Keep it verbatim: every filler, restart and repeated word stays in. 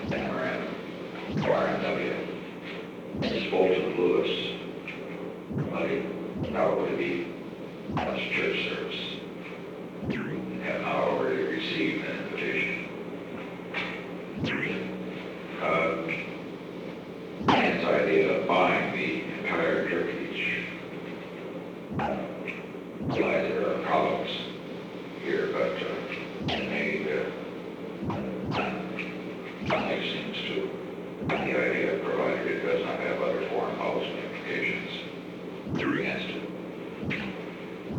Memorandum, R M W, Bolton Lewis, Muddy, how would it be? That's church service. Have not already received an invitation. Uh, Dan's idea of buying the entire Turkish. Realize there are problems here, but uh, maybe uh, Mike seems to the idea, provided it does not have other foreign policy implications against it.